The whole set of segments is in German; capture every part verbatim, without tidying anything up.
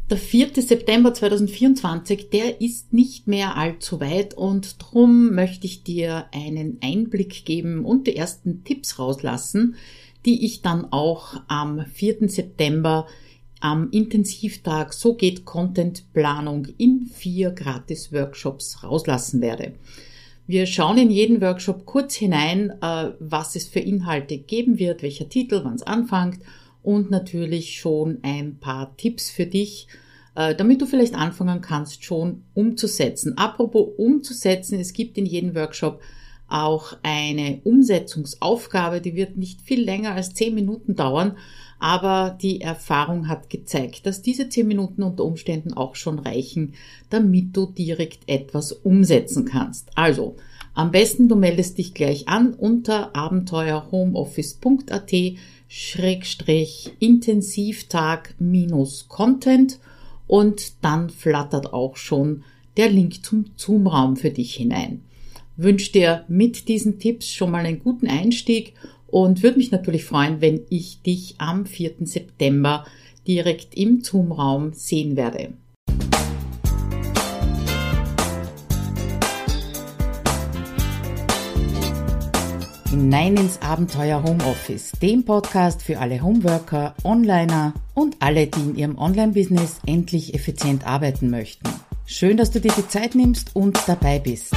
Der vierte September zweitausendvierundzwanzig, der ist nicht mehr allzu weit und drum möchte ich dir einen Einblick geben und die ersten Tipps rauslassen, die ich dann auch am vierten September am Intensivtag So geht Contentplanung in vier Gratis-Workshops rauslassen werde. Wir schauen in jeden Workshop kurz hinein, was es für Inhalte geben wird, welcher Titel, wann es anfängt und natürlich schon ein paar Tipps für dich, damit du vielleicht anfangen kannst, schon umzusetzen. Apropos umzusetzen, es gibt in jedem Workshop auch eine Umsetzungsaufgabe, die wird nicht viel länger als zehn Minuten dauern, aber die Erfahrung hat gezeigt, dass diese zehn Minuten unter Umständen auch schon reichen, damit du direkt etwas umsetzen kannst. Also, am besten du meldest dich gleich an unter abenteuerhomeoffice.at Schrägstrich Intensivtag minus Content und dann flattert auch schon der Link zum Zoom-Raum für dich hinein. Wünsche dir mit diesen Tipps schon mal einen guten Einstieg und würde mich natürlich freuen, wenn ich dich am vierten September direkt im Zoom-Raum sehen werde. Hinein ins Abenteuer Homeoffice, dem Podcast für alle Homeworker, Onliner und alle, die in ihrem Online-Business endlich effizient arbeiten möchten. Schön, dass du dir die Zeit nimmst und dabei bist.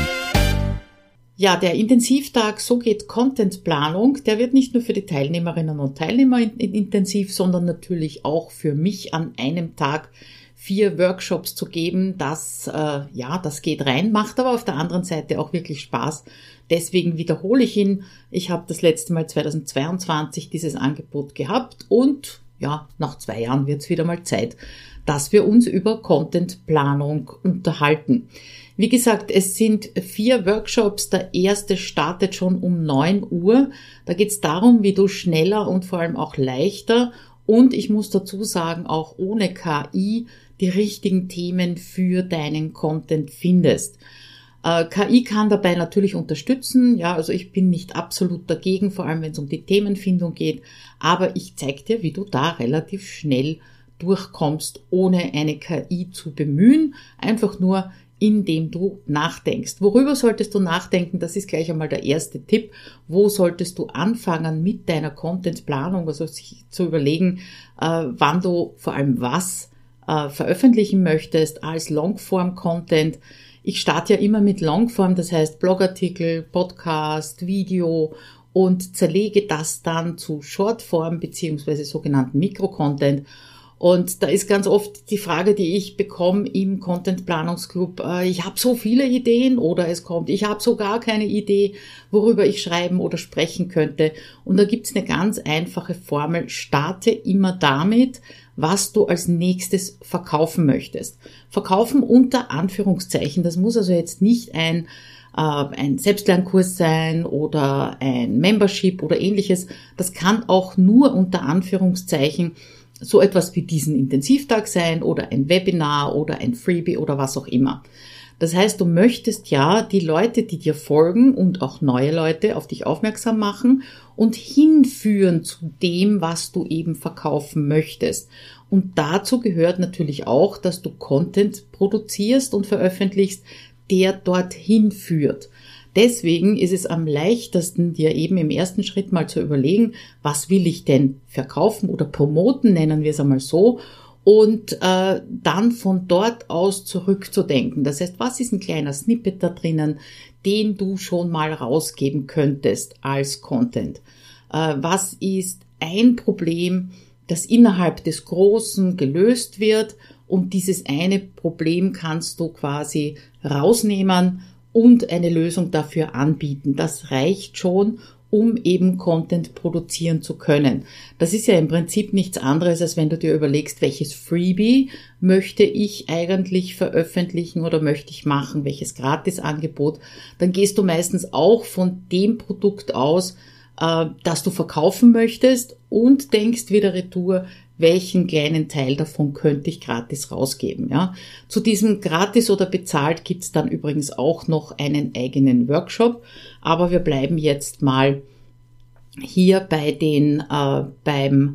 Ja, der Intensivtag So geht Contentplanung, der wird nicht nur für die Teilnehmerinnen und Teilnehmer intensiv, sondern natürlich auch für mich an einem Tag vier Workshops zu geben. Das, äh, ja, das geht rein, macht aber auf der anderen Seite auch wirklich Spaß. Deswegen wiederhole ich ihn. Ich habe das letzte Mal zweitausendzweiundzwanzig dieses Angebot gehabt und ja, nach zwei Jahren wird es wieder mal Zeit, dass wir uns über Contentplanung unterhalten. Wie gesagt, es sind vier Workshops. Der erste startet schon um neun Uhr. Da geht es darum, wie du schneller und vor allem auch leichter und ich muss dazu sagen, auch ohne K I die richtigen Themen für deinen Content findest. Äh, K I kann dabei natürlich unterstützen. Ja, also ich bin nicht absolut dagegen, vor allem wenn es um die Themenfindung geht. Aber ich zeige dir, wie du da relativ schnell durchkommst, ohne eine K I zu bemühen. Einfach nur indem du nachdenkst. Worüber solltest du nachdenken? Das ist gleich einmal der erste Tipp. Wo solltest du anfangen mit deiner Contentplanung? Also sich zu überlegen, äh, wann du vor allem was äh, veröffentlichen möchtest als Longform-Content. Ich starte ja immer mit Longform, das heißt Blogartikel, Podcast, Video und zerlege das dann zu Shortform beziehungsweise sogenannten Mikrocontent. Und da ist ganz oft die Frage, die ich bekomme im Content-Planungsclub, äh, ich habe so viele Ideen oder es kommt, ich habe so gar keine Idee, worüber ich schreiben oder sprechen könnte. Und da gibt's eine ganz einfache Formel, starte immer damit, was du als nächstes verkaufen möchtest. Verkaufen unter Anführungszeichen, das muss also jetzt nicht ein äh, ein Selbstlernkurs sein oder ein Membership oder ähnliches. Das kann auch nur unter Anführungszeichen so etwas wie diesen Intensivtag sein oder ein Webinar oder ein Freebie oder was auch immer. Das heißt, du möchtest ja die Leute, die dir folgen und auch neue Leute auf dich aufmerksam machen und hinführen zu dem, was du eben verkaufen möchtest. Und dazu gehört natürlich auch, dass du Content produzierst und veröffentlichst, der dorthin führt. Deswegen ist es am leichtesten, dir eben im ersten Schritt mal zu überlegen, was will ich denn verkaufen oder promoten, nennen wir es einmal so, und äh, dann von dort aus zurückzudenken. Das heißt, was ist ein kleiner Snippet da drinnen, den du schon mal rausgeben könntest als Content? Äh, was ist ein Problem, das innerhalb des Großen gelöst wird und dieses eine Problem kannst du quasi rausnehmen und eine Lösung dafür anbieten. Das reicht schon, um eben Content produzieren zu können. Das ist ja im Prinzip nichts anderes, als wenn du dir überlegst, welches Freebie möchte ich eigentlich veröffentlichen oder möchte ich machen, welches Gratisangebot. Dann gehst du meistens auch von dem Produkt aus, äh, das du verkaufen möchtest und denkst wieder retour, welchen kleinen Teil davon könnte ich gratis rausgeben. Ja? Zu diesem gratis oder bezahlt gibt es dann übrigens auch noch einen eigenen Workshop, aber wir bleiben jetzt mal hier bei den äh, beim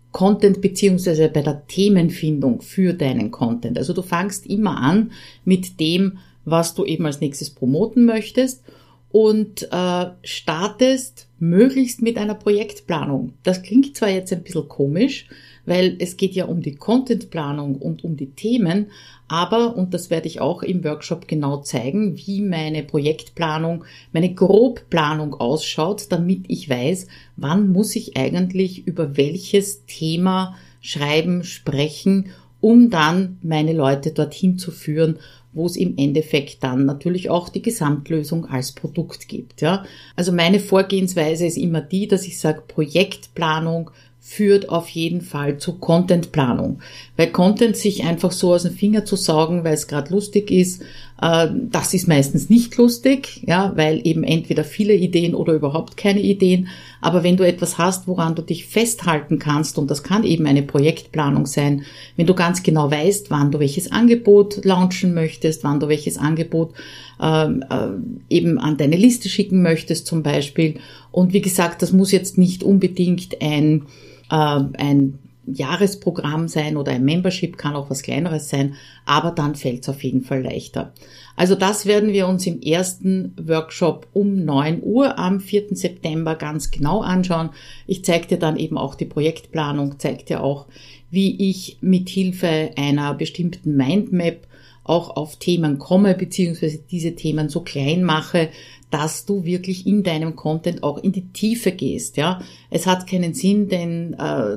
Content beziehungsweise bei der Themenfindung für deinen Content. Also du fangst immer an mit dem, was du eben als nächstes promoten möchtest und äh, startest möglichst mit einer Projektplanung. Das klingt zwar jetzt ein bisschen komisch, weil es geht ja um die Contentplanung und um die Themen, aber, und das werde ich auch im Workshop genau zeigen, wie meine Projektplanung, meine Grobplanung ausschaut, damit ich weiß, wann muss ich eigentlich über welches Thema schreiben, sprechen, um dann meine Leute dorthin zu führen, wo es im Endeffekt dann natürlich auch die Gesamtlösung als Produkt gibt. Ja. Also meine Vorgehensweise ist immer die, dass ich sage, Projektplanung führt auf jeden Fall zu Contentplanung. Weil Content sich einfach so aus dem Finger zu saugen, weil es gerade lustig ist, äh, das ist meistens nicht lustig, ja, weil eben entweder viele Ideen oder überhaupt keine Ideen. Aber wenn du etwas hast, woran du dich festhalten kannst, und das kann eben eine Projektplanung sein, wenn du ganz genau weißt, wann du welches Angebot launchen möchtest, wann du welches Angebot äh, äh, eben an deine Liste schicken möchtest zum Beispiel. Und wie gesagt, das muss jetzt nicht unbedingt ein ein Jahresprogramm sein oder ein Membership, kann auch was Kleineres sein, aber dann fällt es auf jeden Fall leichter. Also das werden wir uns im ersten Workshop um neun Uhr am vierten September ganz genau anschauen. Ich zeige dir dann eben auch die Projektplanung, zeige dir auch, wie ich mit Hilfe einer bestimmten Mindmap auch auf Themen komme, beziehungsweise diese Themen so klein mache, dass du wirklich in deinem Content auch in die Tiefe gehst. Ja, es hat keinen Sinn, den äh,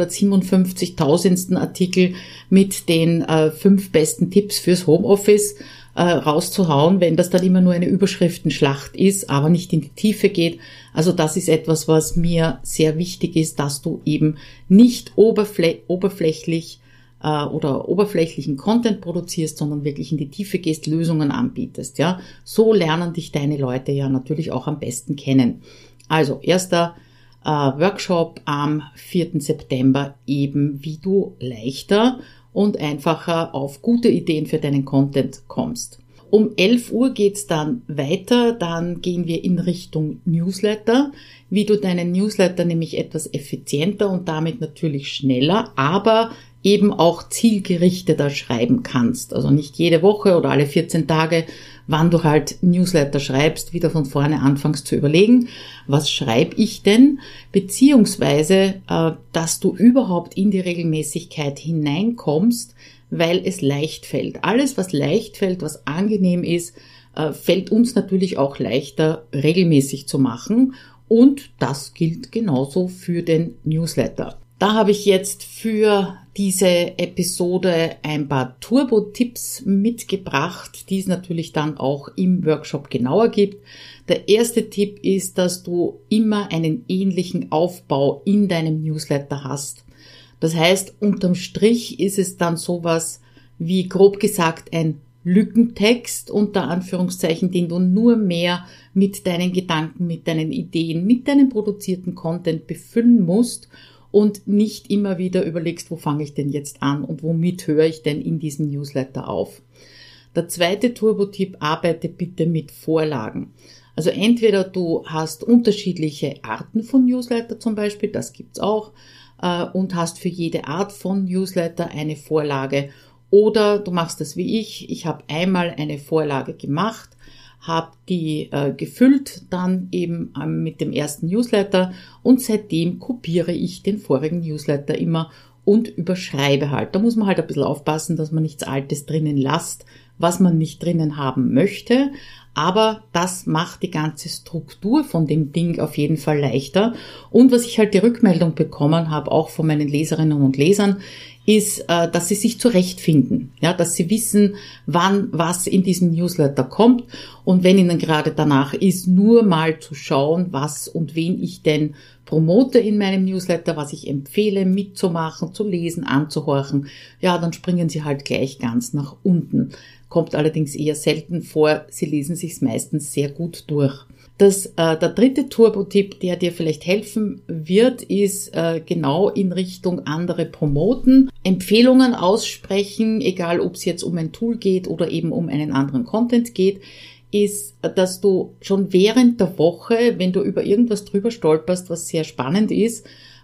dreihundertsiebenundfünfzigtausendsten Artikel mit den äh, fünf besten Tipps fürs Homeoffice äh, rauszuhauen, wenn das dann immer nur eine Überschriftenschlacht ist, aber nicht in die Tiefe geht. Also das ist etwas, was mir sehr wichtig ist, dass du eben nicht oberflä- oberflächlich oder oberflächlichen Content produzierst, sondern wirklich in die Tiefe gehst, Lösungen anbietest, ja. So lernen dich deine Leute ja natürlich auch am besten kennen. Also, erster äh, Workshop am vierten September, eben wie du leichter und einfacher auf gute Ideen für deinen Content kommst. Um elf Uhr geht's dann weiter, dann gehen wir in Richtung Newsletter, wie du deinen Newsletter nämlich etwas effizienter und damit natürlich schneller, aber eben auch zielgerichteter schreiben kannst. Also nicht jede Woche oder alle vierzehn Tage, wann du halt Newsletter schreibst, wieder von vorne anfängst zu überlegen, was schreibe ich denn, beziehungsweise, äh, dass du überhaupt in die Regelmäßigkeit hineinkommst, weil es leicht fällt. Alles, was leicht fällt, was angenehm ist, äh, fällt uns natürlich auch leichter, regelmäßig zu machen. Und das gilt genauso für den Newsletter. Da habe ich jetzt für diese Episode ein paar Turbo-Tipps mitgebracht, die es natürlich dann auch im Workshop genauer gibt. Der erste Tipp ist, dass du immer einen ähnlichen Aufbau in deinem Newsletter hast. Das heißt, unterm Strich ist es dann sowas wie grob gesagt ein Lückentext, unter Anführungszeichen, den du nur mehr mit deinen Gedanken, mit deinen Ideen, mit deinem produzierten Content befüllen musst und nicht immer wieder überlegst, wo fange ich denn jetzt an und womit höre ich denn in diesem Newsletter auf. Der zweite Turbo-Tipp, arbeite bitte mit Vorlagen. Also entweder du hast unterschiedliche Arten von Newsletter zum Beispiel, das gibt's auch, äh, und hast für jede Art von Newsletter eine Vorlage. Oder du machst das wie ich, ich habe einmal eine Vorlage gemacht, habe die äh, gefüllt, dann eben ähm, mit dem ersten Newsletter und seitdem kopiere ich den vorigen Newsletter immer und überschreibe halt. Da muss man halt ein bisschen aufpassen, dass man nichts Altes drinnen lässt, was man nicht drinnen haben möchte, aber das macht die ganze Struktur von dem Ding auf jeden Fall leichter. Und was ich halt die Rückmeldung bekommen habe, auch von meinen Leserinnen und Lesern, ist, dass sie sich zurechtfinden, ja, dass sie wissen, wann was in diesem Newsletter kommt und wenn ihnen gerade danach ist, nur mal zu schauen, was und wen ich denn promote in meinem Newsletter, was ich empfehle, mitzumachen, zu lesen, anzuhorchen, ja, dann springen sie halt gleich ganz nach unten. Kommt allerdings eher selten vor, sie lesen sich's meistens sehr gut durch. Das, äh, der dritte Turbo-Tipp, der dir vielleicht helfen wird, ist äh, genau in Richtung andere promoten, Empfehlungen aussprechen, egal ob es jetzt um ein Tool geht oder eben um einen anderen Content geht, ist, dass du schon während der Woche, wenn du über irgendwas drüber stolperst, was sehr spannend ist,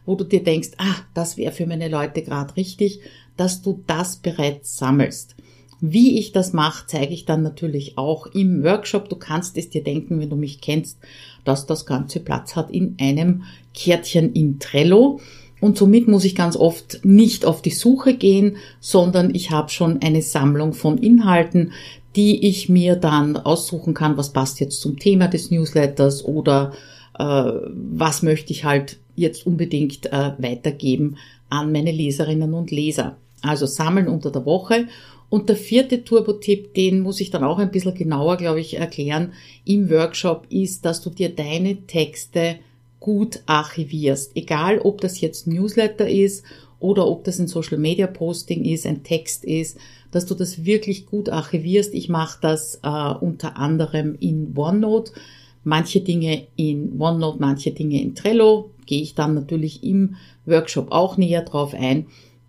wo du dir denkst, ah, das wäre für meine Leute gerade richtig, dass du das bereits sammelst. Wie ich das mache, zeige ich dann natürlich auch im Workshop. Du kannst es dir denken, wenn du mich kennst, dass das Ganze Platz hat in einem Kärtchen in Trello. Und somit muss ich ganz oft nicht auf die Suche gehen, sondern ich habe schon eine Sammlung von Inhalten, die ich mir dann aussuchen kann, was passt jetzt zum Thema des Newsletters oder äh, was möchte ich halt jetzt unbedingt äh, weitergeben an meine Leserinnen und Leser. Also sammeln unter der Woche. Und der vierte Turbo-Tipp, den muss ich dann auch ein bisschen genauer, glaube ich, erklären im Workshop, ist, dass du dir deine Texte gut archivierst. Egal, ob das jetzt Newsletter ist oder ob das ein Social-Media-Posting ist, ein Text ist, dass du das wirklich gut archivierst. Ich mache das äh, unter anderem in OneNote. Manche Dinge in OneNote, manche Dinge in Trello. Gehe ich dann natürlich im Workshop auch näher drauf ein.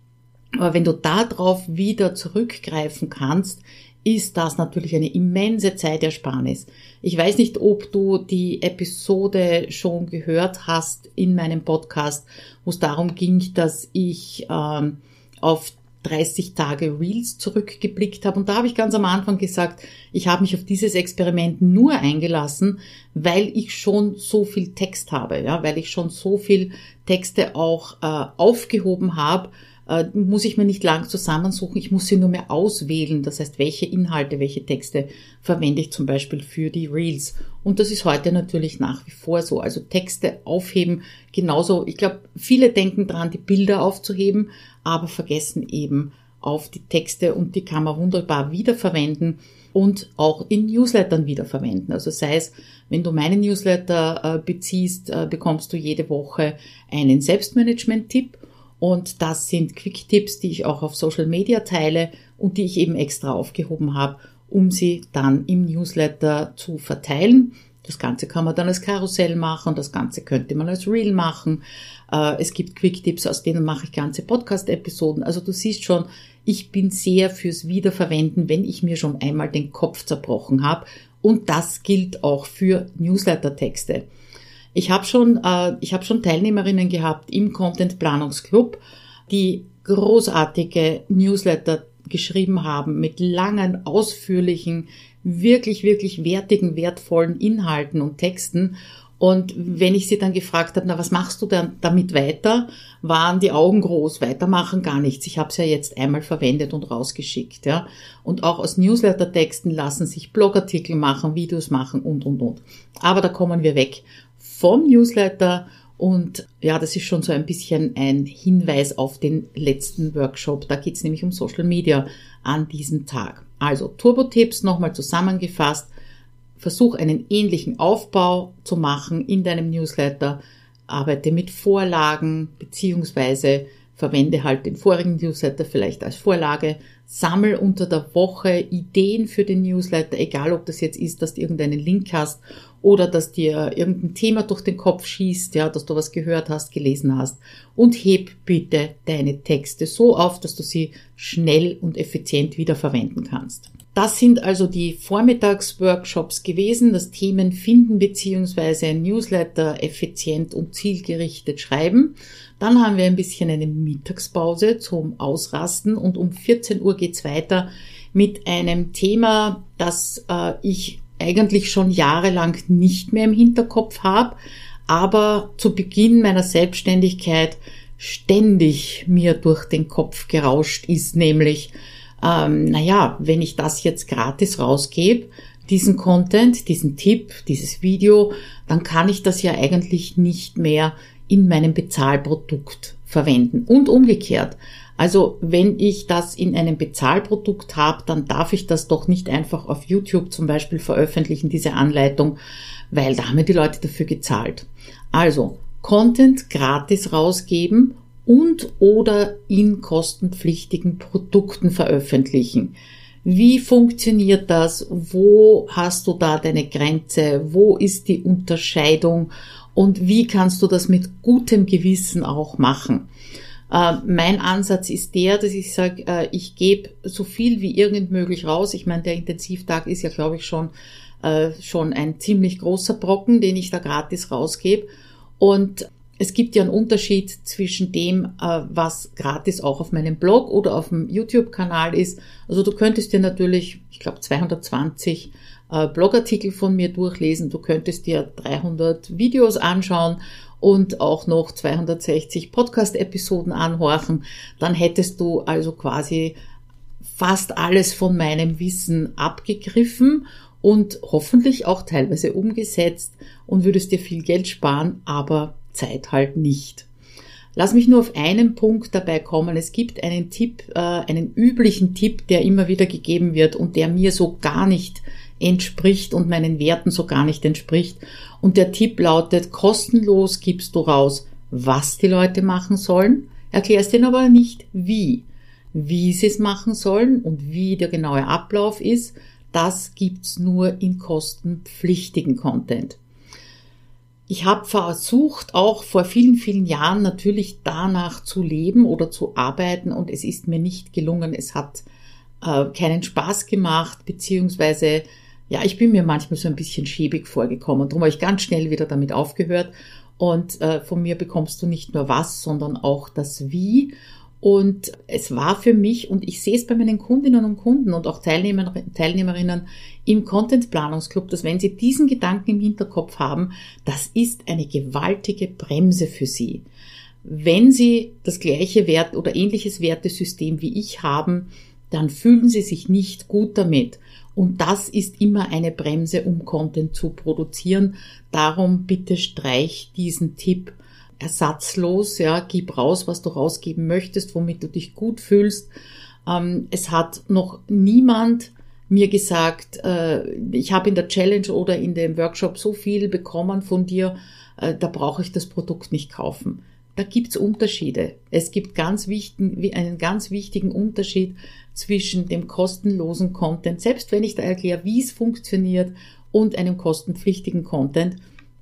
Aber wenn du darauf wieder zurückgreifen kannst, ist das natürlich eine immense Zeitersparnis. Ich weiß nicht, ob du die Episode schon gehört hast in meinem Podcast, wo es darum ging, dass ich ähm, auf dreißig Tage Reels zurückgeblickt habe. Und da habe ich ganz am Anfang gesagt, ich habe mich auf dieses Experiment nur eingelassen, weil ich schon so viel Text habe, ja, weil ich schon so viel Texte auch äh, aufgehoben habe, äh, muss ich mir nicht lang zusammensuchen, ich muss sie nur mehr auswählen. Das heißt, welche Inhalte, welche Texte verwende ich zum Beispiel für die Reels. Und das ist heute natürlich nach wie vor so. Also Texte aufheben, genauso. Ich glaube, viele denken dran, die Bilder aufzuheben, aber vergessen eben auf die Texte, und die kann man wunderbar wiederverwenden und auch in Newslettern wiederverwenden. Also sei es, wenn du meine Newsletter äh, beziehst, äh, bekommst du jede Woche einen Selbstmanagement-Tipp. Und das sind Quick-Tipps, die ich auch auf Social Media teile und die ich eben extra aufgehoben habe, um sie dann im Newsletter zu verteilen. Das Ganze kann man dann als Karussell machen, das Ganze könnte man als Reel machen. Es gibt Quick-Tipps, aus denen mache ich ganze Podcast-Episoden. Also du siehst schon, ich bin sehr fürs Wiederverwenden, wenn ich mir schon einmal den Kopf zerbrochen habe. Und das gilt auch für Newsletter-Texte. Ich habe schon, äh, ich habe schon Teilnehmerinnen gehabt im Content Planungsclub, die großartige Newsletter geschrieben haben mit langen, ausführlichen, wirklich, wirklich wertigen, wertvollen Inhalten und Texten. Und wenn ich sie dann gefragt habe, na, was machst du denn damit weiter, waren die Augen groß, weitermachen gar nichts. Ich habe es ja jetzt einmal verwendet und rausgeschickt. Ja. Und auch aus Newsletter-Texten lassen sich Blogartikel machen, Videos machen und, und, und. Aber da kommen wir weg vom Newsletter, und ja, das ist schon so ein bisschen ein Hinweis auf den letzten Workshop. Da geht es nämlich um Social Media an diesem Tag. Also Turbo-Tipps nochmal zusammengefasst. Versuch einen ähnlichen Aufbau zu machen in deinem Newsletter. Arbeite mit Vorlagen beziehungsweise verwende halt den vorigen Newsletter vielleicht als Vorlage. Sammel unter der Woche Ideen für den Newsletter, egal ob das jetzt ist, dass du irgendeinen Link hast oder dass dir irgendein Thema durch den Kopf schießt, ja, dass du was gehört hast, gelesen hast. Und heb bitte deine Texte so auf, dass du sie schnell und effizient wiederverwenden kannst. Das sind also die Vormittagsworkshops gewesen, das Themen finden bzw. Newsletter effizient und zielgerichtet schreiben. Dann haben wir ein bisschen eine Mittagspause zum Ausrasten und um vierzehn Uhr geht's weiter mit einem Thema, das äh, ich eigentlich schon jahrelang nicht mehr im Hinterkopf habe, aber zu Beginn meiner Selbstständigkeit ständig mir durch den Kopf gerauscht ist, nämlich Ähm, naja, wenn ich das jetzt gratis rausgebe, diesen Content, diesen Tipp, dieses Video, dann kann ich das ja eigentlich nicht mehr in meinem Bezahlprodukt verwenden. Und umgekehrt. Also wenn ich das in einem Bezahlprodukt habe, dann darf ich das doch nicht einfach auf YouTube zum Beispiel veröffentlichen, diese Anleitung, weil da haben ja die Leute dafür gezahlt. Also Content gratis rausgeben und oder in kostenpflichtigen Produkten veröffentlichen. Wie funktioniert das? Wo hast du da deine Grenze? Wo ist die Unterscheidung? Und wie kannst du das mit gutem Gewissen auch machen? Äh, mein Ansatz ist der, dass ich sage, äh, ich gebe so viel wie irgend möglich raus. Ich meine, der Intensivtag ist ja, glaube ich, schon, äh, schon ein ziemlich großer Brocken, den ich da gratis rausgebe. Und Es gibt ja einen Unterschied zwischen dem, was gratis auch auf meinem Blog oder auf dem YouTube-Kanal ist. Also du könntest dir natürlich, ich glaube, zweihundertzwanzig Blogartikel von mir durchlesen. Du könntest dir dreihundert Videos anschauen und auch noch zweihundertsechzig Podcast-Episoden anhorchen. Dann hättest du also quasi fast alles von meinem Wissen abgegriffen und hoffentlich auch teilweise umgesetzt und würdest dir viel Geld sparen, aber Zeit halt nicht. Lass mich nur auf einen Punkt dabei kommen. Es gibt einen Tipp, äh, einen üblichen Tipp, der immer wieder gegeben wird und der mir so gar nicht entspricht und meinen Werten so gar nicht entspricht. Und der Tipp lautet, kostenlos gibst du raus, was die Leute machen sollen, erklärst ihnen aber nicht, wie. Wie sie es machen sollen und wie der genaue Ablauf ist, das gibt's nur in kostenpflichtigen Content. Ich habe versucht, auch vor vielen, vielen Jahren natürlich danach zu leben oder zu arbeiten und es ist mir nicht gelungen. Es hat äh, keinen Spaß gemacht, beziehungsweise, ja, ich bin mir manchmal so ein bisschen schäbig vorgekommen. Darum habe ich ganz schnell wieder damit aufgehört und äh, von mir bekommst du nicht nur was, sondern auch das Wie. Und es war für mich, und ich sehe es bei meinen Kundinnen und Kunden und auch Teilnehmer, Teilnehmerinnen im Content-Planungsclub, dass wenn sie diesen Gedanken im Hinterkopf haben, das ist eine gewaltige Bremse für sie. Wenn sie das gleiche Wert oder ähnliches Wertesystem wie ich haben, dann fühlen sie sich nicht gut damit. Und das ist immer eine Bremse, um Content zu produzieren. Darum bitte streich diesen Tipp ersatzlos, ja, gib raus, was du rausgeben möchtest, womit du dich gut fühlst. Ähm, es hat noch niemand mir gesagt, äh, ich habe in der Challenge oder in dem Workshop so viel bekommen von dir, äh, da brauche ich das Produkt nicht kaufen. Da gibt's Unterschiede. Es gibt ganz wichtig, einen ganz wichtigen Unterschied zwischen dem kostenlosen Content, selbst wenn ich da erkläre, wie es funktioniert, und einem kostenpflichtigen Content.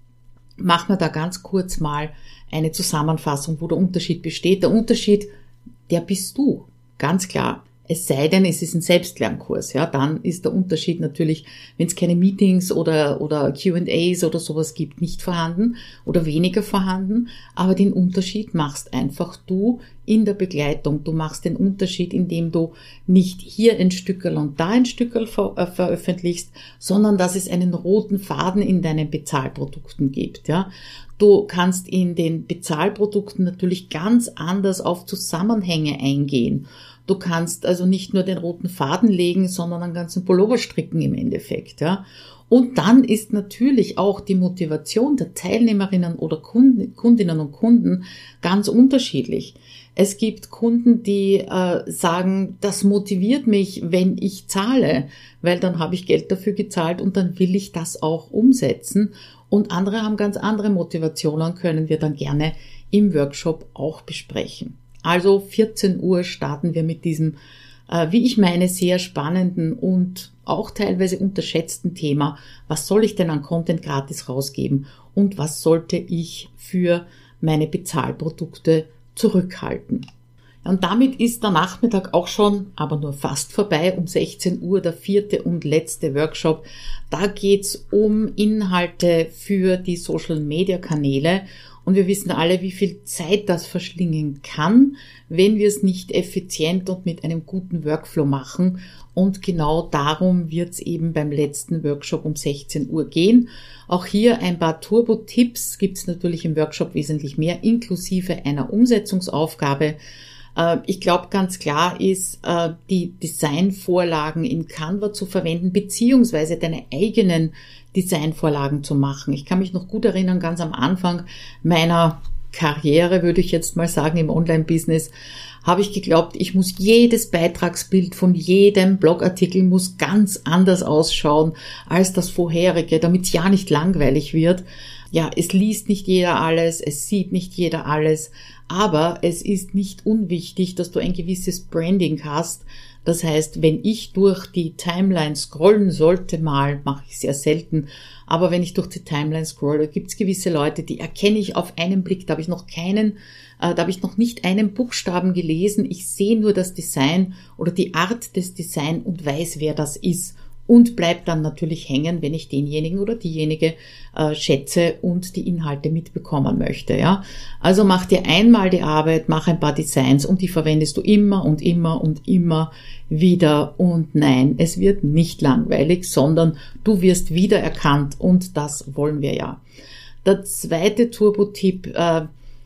Machen wir da ganz kurz mal eine Zusammenfassung, wo der Unterschied besteht. Der Unterschied, der bist du, ganz klar. Es sei denn, es ist ein Selbstlernkurs, ja, dann ist der Unterschied natürlich, wenn es keine Meetings oder, oder Q and A's oder sowas gibt, nicht vorhanden oder weniger vorhanden. Aber den Unterschied machst einfach du in der Begleitung. Du machst den Unterschied, indem du nicht hier ein Stückerl und da ein Stückerl ver- äh, veröffentlichst, sondern dass es einen roten Faden in deinen Bezahlprodukten gibt, ja. Du kannst in den Bezahlprodukten natürlich ganz anders auf Zusammenhänge eingehen. Du kannst also nicht nur den roten Faden legen, sondern einen ganzen Pullover stricken im Endeffekt, ja. Und dann ist natürlich auch die Motivation der Teilnehmerinnen oder Kunden, Kundinnen und Kunden ganz unterschiedlich. Es gibt Kunden, die äh, sagen, das motiviert mich, wenn ich zahle, weil dann habe ich Geld dafür gezahlt und dann will ich das auch umsetzen. Und andere haben ganz andere Motivationen, können wir dann gerne im Workshop auch besprechen. Also vierzehn Uhr starten wir mit diesem, äh, wie ich meine, sehr spannenden und auch teilweise unterschätzten Thema. Was soll ich denn an Content gratis rausgeben und was sollte ich für meine Bezahlprodukte zurückhalten? Und damit ist der Nachmittag auch schon, aber nur fast vorbei, um sechzehn Uhr, der vierte und letzte Workshop. Da geht's um Inhalte für die Social-Media-Kanäle. Und wir wissen alle, wie viel Zeit das verschlingen kann, wenn wir es nicht effizient und mit einem guten Workflow machen. Und genau darum wird es eben beim letzten Workshop um sechzehn Uhr gehen. Auch hier ein paar Turbo-Tipps gibt es natürlich im Workshop wesentlich mehr, inklusive einer Umsetzungsaufgabe. Ich glaube, ganz klar ist, die Designvorlagen in Canva zu verwenden, beziehungsweise deine eigenen Designvorlagen zu machen. Ich kann mich noch gut erinnern, ganz am Anfang meiner Karriere, würde ich jetzt mal sagen, im Online-Business, habe ich geglaubt, ich muss jedes Beitragsbild von jedem Blogartikel muss ganz anders ausschauen als das vorherige, damit es ja nicht langweilig wird. Ja, es liest nicht jeder alles, es sieht nicht jeder alles, aber es ist nicht unwichtig, dass du ein gewisses Branding hast. Das heißt, wenn ich durch die Timeline scrollen sollte mal, mache ich sehr selten, aber wenn ich durch die Timeline scrolle, gibt es gewisse Leute, die erkenne ich auf einen Blick, da habe ich noch keinen, äh, da habe ich noch nicht einen Buchstaben gelesen, ich sehe nur das Design oder die Art des Designs und weiß, wer das ist. und bleib dann natürlich hängen, wenn ich denjenigen oder diejenige äh, schätze und die Inhalte mitbekommen möchte. Ja? Also mach dir einmal die Arbeit, mach ein paar Designs und die verwendest du immer und immer und immer wieder. Und nein, es wird nicht langweilig, sondern du wirst wiedererkannt und das wollen wir ja. Der zweite Turbo-Tipp, äh,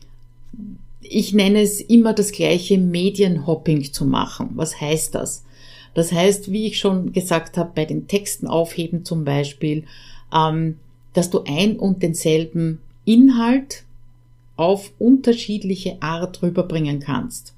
ich nenne es immer das gleiche Medienhopping zu machen. Was heißt das? Das heißt, wie ich schon gesagt habe, bei den Texten aufheben zum Beispiel, ähm, dass du ein und denselben Inhalt auf unterschiedliche Art rüberbringen kannst.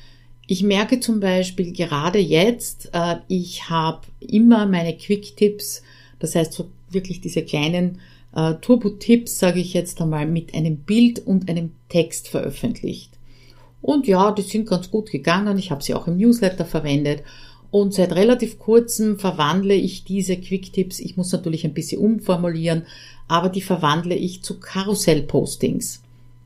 Ich merke zum Beispiel gerade jetzt, äh, ich habe immer meine Quick-Tipps, das heißt so wirklich diese kleinen äh, Turbo-Tipps, sage ich jetzt einmal, mit einem Bild und einem Text veröffentlicht. Und ja, die sind ganz gut gegangen, ich habe sie auch im Newsletter verwendet. Und seit relativ kurzem verwandle ich diese Quick-Tipps, ich muss natürlich ein bisschen umformulieren, aber die verwandle ich zu Karussell-Postings.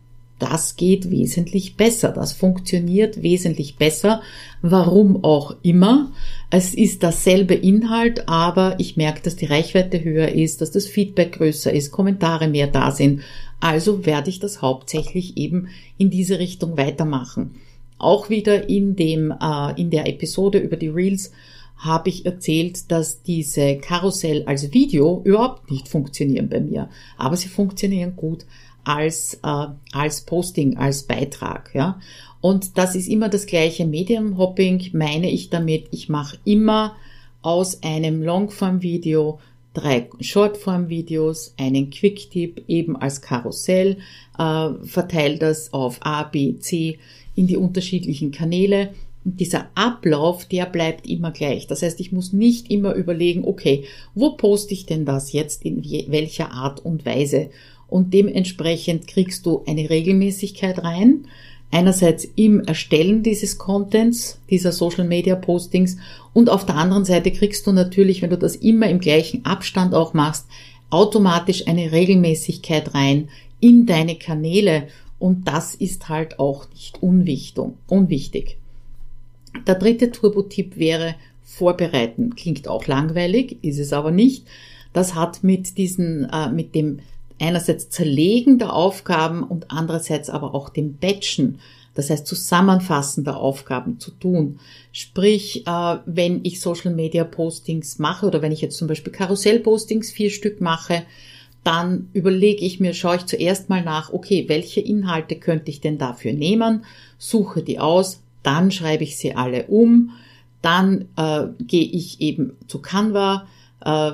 Das geht wesentlich besser, das funktioniert wesentlich besser, warum auch immer. Es ist dasselbe Inhalt, aber ich merke, dass die Reichweite höher ist, dass das Feedback größer ist, Kommentare mehr da sind. Also werde ich das hauptsächlich eben in diese Richtung weitermachen. Auch wieder in dem äh, in der Episode über die Reels habe ich erzählt, dass diese Karussell als Video überhaupt nicht funktionieren bei mir, aber sie funktionieren gut als äh, als Posting, als Beitrag, ja. Und das ist immer das gleiche Medium-Hopping, meine ich damit. Ich mache immer aus einem Longform-Video drei Shortform-Videos, einen Quick-Tip eben als Karussell, äh, verteile das auf A, B, C in die unterschiedlichen Kanäle. Und dieser Ablauf, der bleibt immer gleich. Das heißt, ich muss nicht immer überlegen, okay, wo poste ich denn das jetzt, in welcher Art und Weise? Und dementsprechend kriegst du eine Regelmäßigkeit rein. Einerseits im Erstellen dieses Contents, dieser Social Media Postings, und auf der anderen Seite kriegst du natürlich, wenn du das immer im gleichen Abstand auch machst, automatisch eine Regelmäßigkeit rein in deine Kanäle. Und das ist halt auch nicht unwichtig. Der dritte Turbo-Tipp wäre vorbereiten. Klingt auch langweilig, ist es aber nicht. Das hat mit diesen, äh, mit dem einerseits Zerlegen der Aufgaben und andererseits aber auch dem Batchen, das heißt Zusammenfassen der Aufgaben zu tun. Sprich, äh, wenn ich Social Media Postings mache oder wenn ich jetzt zum Beispiel Karussell Postings vier Stück mache, dann überlege ich mir, schaue ich zuerst mal nach, okay, welche Inhalte könnte ich denn dafür nehmen, suche die aus, dann schreibe ich sie alle um, dann äh, gehe ich eben zu Canva, äh,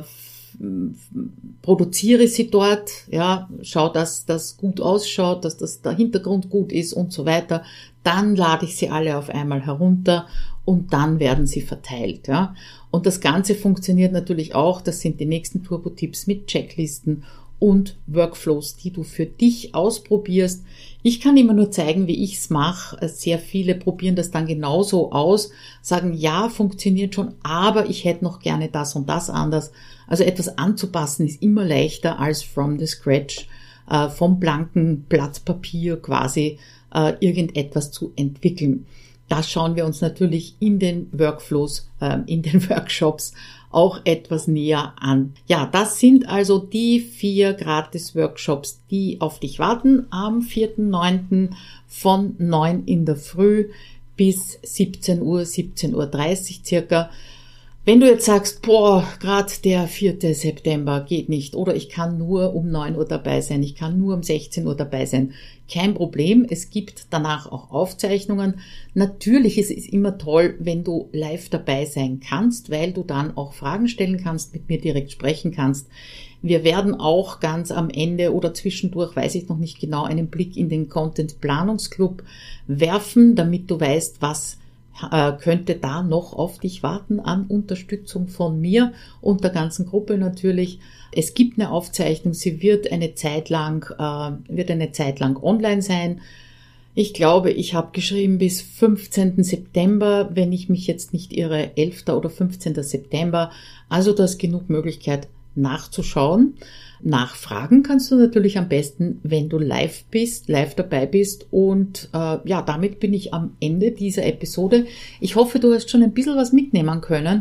produziere sie dort, ja, schau, dass das gut ausschaut, dass das der Hintergrund gut ist und so weiter. Dann lade ich sie alle auf einmal herunter und dann werden sie verteilt, ja. Und das Ganze funktioniert natürlich auch, das sind die nächsten Turbo-Tipps mit Checklisten und Workflows, die du für dich ausprobierst. Ich kann immer nur zeigen, wie ich es mache. Sehr viele probieren das dann genauso aus, sagen, ja, funktioniert schon, aber ich hätte noch gerne das und das anders. Also etwas anzupassen ist immer leichter als from the scratch, äh, vom blanken Blatt Papier quasi äh, irgendetwas zu entwickeln. Das schauen wir uns natürlich in den Workflows, äh, in den Workshops auch etwas näher an. Ja, das sind also die vier Gratis-Workshops, die auf dich warten am vierten neunten von neun in der Früh bis siebzehn Uhr, siebzehn Uhr dreißig circa. Wenn du jetzt sagst, boah, gerade der vierte September geht nicht oder ich kann nur um neun Uhr dabei sein, ich kann nur um sechzehn Uhr dabei sein, kein Problem, es gibt danach auch Aufzeichnungen. Natürlich ist es immer toll, wenn du live dabei sein kannst, weil du dann auch Fragen stellen kannst, mit mir direkt sprechen kannst. Wir werden auch ganz am Ende oder zwischendurch, weiß ich noch nicht genau, einen Blick in den Content Planungsclub werfen, damit du weißt, was könnte da noch auf dich warten an Unterstützung von mir und der ganzen Gruppe natürlich. Es gibt eine Aufzeichnung, sie wird eine Zeit lang, äh, wird eine Zeit lang online sein. Ich glaube, ich habe geschrieben bis fünfzehnten September, wenn ich mich jetzt nicht irre, elften oder fünfzehnten September. Also da ist genug Möglichkeit nachzuschauen. Nachfragen kannst du natürlich am besten, wenn du live bist, live dabei bist. Und äh, ja, damit bin ich am Ende dieser Episode. Ich hoffe, du hast schon ein bisschen was mitnehmen können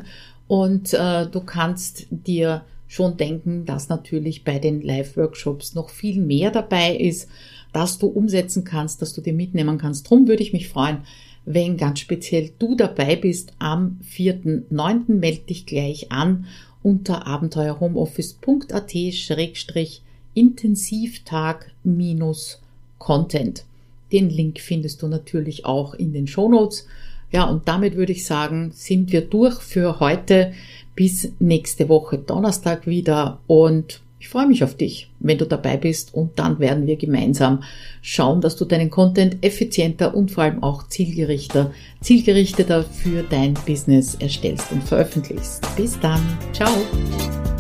Und äh, du kannst dir schon denken, dass natürlich bei den Live-Workshops noch viel mehr dabei ist, dass du umsetzen kannst, dass du dir mitnehmen kannst. Drum würde ich mich freuen, wenn ganz speziell du dabei bist am vierten neunten Melde dich gleich an unter abenteuerhomeoffice.at schrägstrich Intensivtag minus Content. Den Link findest du natürlich auch in den Shownotes. Ja, und damit würde ich sagen, sind wir durch für heute. Bis nächste Woche Donnerstag wieder und ich freue mich auf dich, wenn du dabei bist, und dann werden wir gemeinsam schauen, dass du deinen Content effizienter und vor allem auch zielgerichteter, zielgerichteter für dein Business erstellst und veröffentlichst. Bis dann. Ciao.